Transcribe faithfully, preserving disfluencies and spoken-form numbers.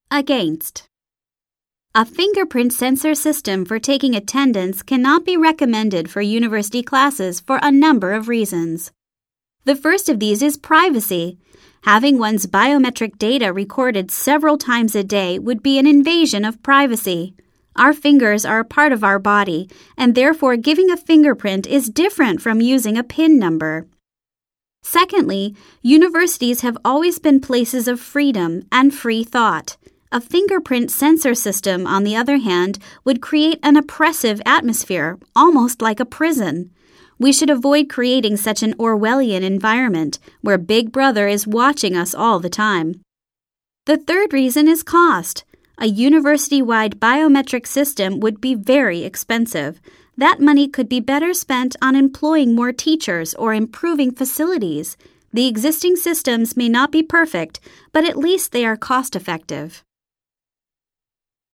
Against. A fingerprint sensor system for taking attendance cannot be recommended for university classes for a number of reasons. The first of these is privacy. Having one's biometric data recorded several times a day would be an invasion of privacy. Our fingers are a part of our body, and therefore giving a fingerprint is different from using a PIN number. Secondly, universities have always been places of freedom and free thought. A fingerprint sensor system, on the other hand, would create an oppressive atmosphere, almost like a prison. We should avoid creating such an Orwellian environment where Big Brother is watching us all the time. The third reason is cost. A university-wide biometric system would be very expensive. That money could be better spent on employing more teachers or improving facilities. The existing systems may not be perfect, but at least they are cost-effective.